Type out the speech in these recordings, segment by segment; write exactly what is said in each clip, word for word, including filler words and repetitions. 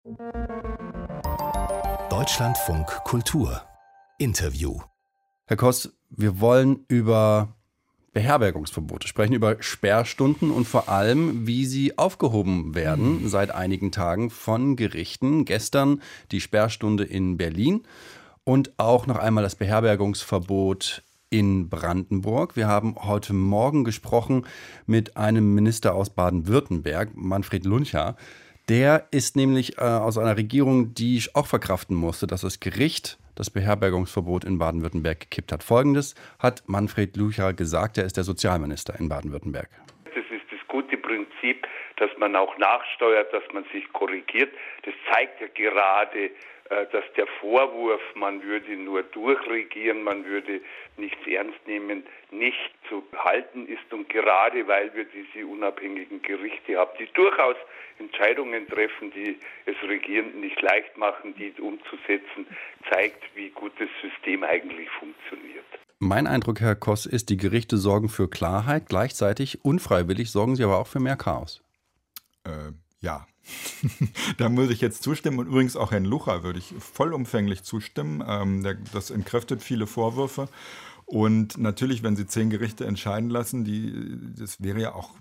Deutschlandfunk Kultur Interview. Herr Koss, wir wollen über Beherbergungsverbote sprechen, über Sperrstunden und vor allem, wie sie aufgehoben werden seit einigen Tagen von Gerichten. Gestern die Sperrstunde in Berlin und auch noch einmal das Beherbergungsverbot in Brandenburg. Wir haben heute Morgen gesprochen mit einem Minister aus Baden-Württemberg, Manfred Luncher. Der ist nämlich äh, aus einer Regierung, die auch verkraften musste, dass das Gericht das Beherbergungsverbot in Baden-Württemberg gekippt hat. Folgendes hat Manfred Luncher gesagt, er ist der Sozialminister in Baden-Württemberg. Das ist das gute Prinzip, dass man auch nachsteuert, dass man sich korrigiert. Das zeigt ja gerade, dass der Vorwurf, man würde nur durchregieren, man würde nichts ernst nehmen, nicht zu halten ist. Und gerade weil wir diese unabhängigen Gerichte haben, die durchaus Entscheidungen treffen, die es Regierenden nicht leicht machen, die umzusetzen, zeigt, wie gut das System eigentlich funktioniert. Mein Eindruck, Herr Koss, ist, die Gerichte sorgen für Klarheit, gleichzeitig unfreiwillig sorgen sie aber auch für mehr Chaos. Äh, ja. Da muss ich jetzt zustimmen und übrigens auch Herrn Lucha würde ich vollumfänglich zustimmen. Ähm, der, das entkräftet viele Vorwürfe und natürlich, wenn Sie zehn Gerichte entscheiden lassen, die, das wäre ja auch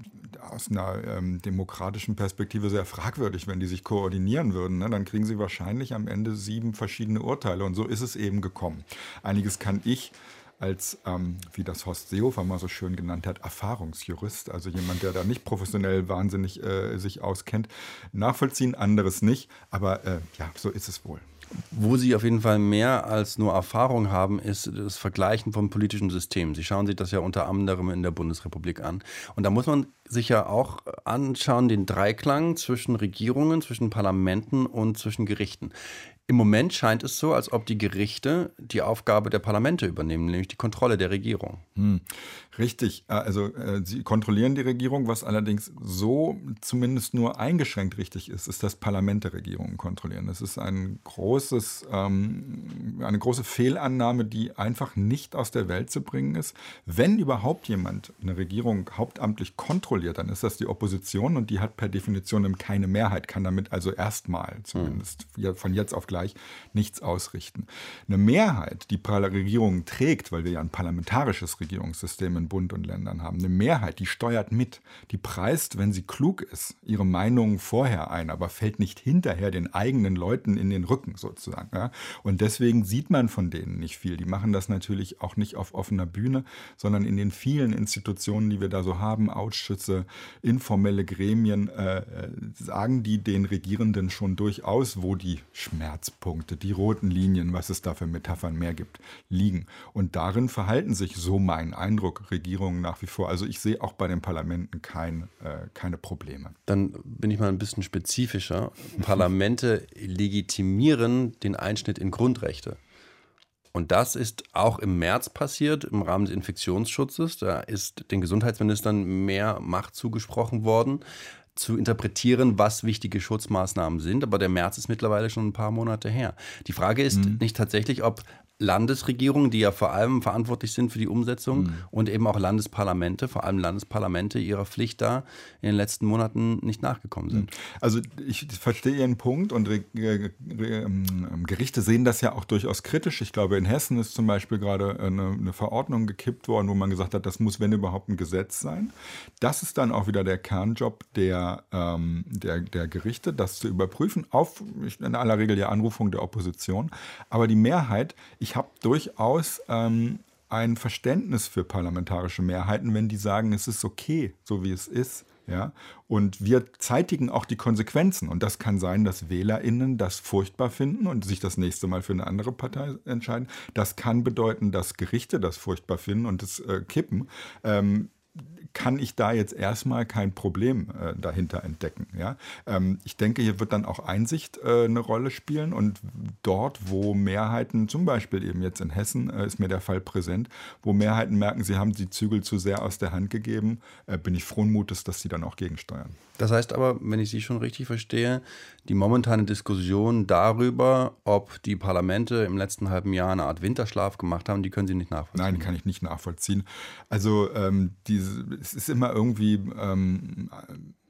aus einer ähm, demokratischen Perspektive sehr fragwürdig, wenn die sich koordinieren würden. Ne? Dann kriegen Sie wahrscheinlich am Ende sieben verschiedene Urteile und so ist es eben gekommen. Einiges kann ich als, ähm, wie das Horst Seehofer mal so schön genannt hat, Erfahrungsjurist, also jemand, der da nicht professionell wahnsinnig äh, sich auskennt, nachvollziehen, anderes nicht, aber äh, ja, so ist es wohl. Wo Sie auf jeden Fall mehr als nur Erfahrung haben, ist das Vergleichen vom politischen System. Sie schauen sich das ja unter anderem in der Bundesrepublik an. Und da muss man sich ja auch anschauen, den Dreiklang zwischen Regierungen, zwischen Parlamenten und zwischen Gerichten. Im Moment scheint es so, als ob die Gerichte die Aufgabe der Parlamente übernehmen, nämlich die Kontrolle der Regierung. Hm, richtig. Also äh, sie kontrollieren die Regierung, was allerdings so zumindest nur eingeschränkt richtig ist, ist, dass Parlamente Regierungen kontrollieren. Das ist ein großes, ähm, eine große Fehlannahme, die einfach nicht aus der Welt zu bringen ist. Wenn überhaupt jemand eine Regierung hauptamtlich kontrolliert, dann ist das die Opposition und die hat per Definition keine Mehrheit, kann damit also erstmal zumindest hm. von jetzt auf gleich nichts ausrichten. Eine Mehrheit, die Regierungen trägt, weil wir ja ein parlamentarisches Regierungssystem in Bund und Ländern haben, eine Mehrheit, die steuert mit, die preist, wenn sie klug ist, ihre Meinungen vorher ein, aber fällt nicht hinterher den eigenen Leuten in den Rücken sozusagen. Ja? Und deswegen sieht man von denen nicht viel. Die machen das natürlich auch nicht auf offener Bühne, sondern in den vielen Institutionen, die wir da so haben, Ausschüsse, informelle Gremien, äh, sagen die den Regierenden schon durchaus, wo die Schmerzpunkte, die roten Linien, was es da für Metaphern mehr gibt, liegen. Und darin verhalten sich, so mein Eindruck, Regierungen nach wie vor. Also ich sehe auch bei den Parlamenten kein, äh, keine Probleme. Dann bin ich mal ein bisschen spezifischer. Parlamente legitimieren den Einschnitt in Grundrechte. Und das ist auch im März passiert, im Rahmen des Infektionsschutzes. Da ist den Gesundheitsministern mehr Macht zugesprochen worden, zu interpretieren, was wichtige Schutzmaßnahmen sind. Aber der März ist mittlerweile schon ein paar Monate her. Die Frage ist mhm. nicht tatsächlich, ob Landesregierungen, die ja vor allem verantwortlich sind für die Umsetzung mhm. und eben auch Landesparlamente, vor allem Landesparlamente, ihrer Pflicht da in den letzten Monaten nicht nachgekommen sind. Also ich verstehe Ihren Punkt und Re- Re- Re- Gerichte sehen das ja auch durchaus kritisch. Ich glaube, in Hessen ist zum Beispiel gerade eine, eine Verordnung gekippt worden, wo man gesagt hat, das muss, wenn überhaupt, ein Gesetz sein. Das ist dann auch wieder der Kernjob der, ähm, der, der Gerichte, das zu überprüfen, auf in aller Regel ja Anrufung der Opposition. Aber die Mehrheit, ich Ich habe durchaus ähm, ein Verständnis für parlamentarische Mehrheiten, wenn die sagen, es ist okay, so wie es ist. Ja? Und wir zeitigen auch die Konsequenzen. Und das kann sein, dass WählerInnen das furchtbar finden und sich das nächste Mal für eine andere Partei entscheiden. Das kann bedeuten, dass Gerichte das furchtbar finden und es äh, kippen. Ähm, kann ich da jetzt erstmal kein Problem äh, dahinter entdecken. Ja? Ähm, ich denke, hier wird dann auch Einsicht äh, eine Rolle spielen und dort, wo Mehrheiten, zum Beispiel eben jetzt in Hessen, äh, ist mir der Fall präsent, wo Mehrheiten merken, sie haben die Zügel zu sehr aus der Hand gegeben, äh, bin ich frohen Mutes, dass sie dann auch gegensteuern. Das heißt aber, wenn ich Sie schon richtig verstehe, die momentane Diskussion darüber, ob die Parlamente im letzten halben Jahr eine Art Winterschlaf gemacht haben, die können Sie nicht nachvollziehen. Nein, die kann ich nicht nachvollziehen. Also ähm, diese, es ist immer irgendwie ähm,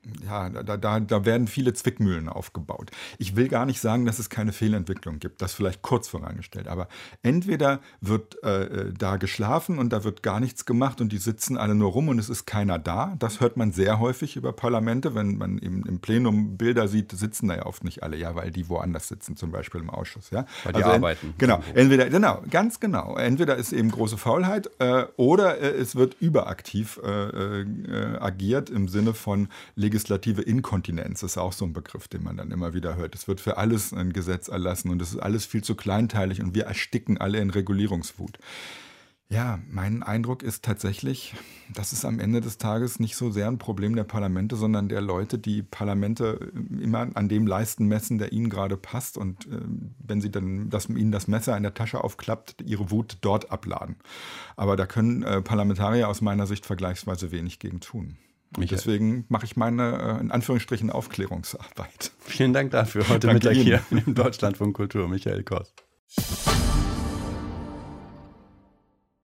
ja, da, da, da werden viele Zwickmühlen aufgebaut. Ich will gar nicht sagen, dass es keine Fehlentwicklung gibt, das vielleicht kurz vorangestellt, aber entweder wird äh, da geschlafen und da wird gar nichts gemacht und die sitzen alle nur rum und es ist keiner da. Das hört man sehr häufig über Parlamente, wenn man im, im Plenum Bilder sieht, sitzen da ja oft nicht alle, ja, weil die woanders sitzen, zum Beispiel im Ausschuss. Ja? Weil die also, arbeiten. Genau, entweder, genau, ganz genau. Entweder ist eben große Faulheit äh, oder äh, es wird überaktiv äh, äh, agiert im Sinne von legislative Inkontinenz. Das ist auch so ein Begriff, den man dann immer wieder hört. Es wird für alles ein Gesetz erlassen und es ist alles viel zu kleinteilig und wir ersticken alle in Regulierungswut. Ja, mein Eindruck ist tatsächlich, das ist am Ende des Tages nicht so sehr ein Problem der Parlamente, sondern der Leute, die Parlamente immer an dem Leisten messen, der ihnen gerade passt und äh, wenn sie dann das, ihnen das Messer in der Tasche aufklappt, ihre Wut dort abladen. Aber da können äh, Parlamentarier aus meiner Sicht vergleichsweise wenig gegen tun. Und deswegen mache ich meine, in Anführungsstrichen, Aufklärungsarbeit. Vielen Dank dafür. Heute Danke Mittag Ihnen. hier im Deutschlandfunk Kultur. Michael Koss.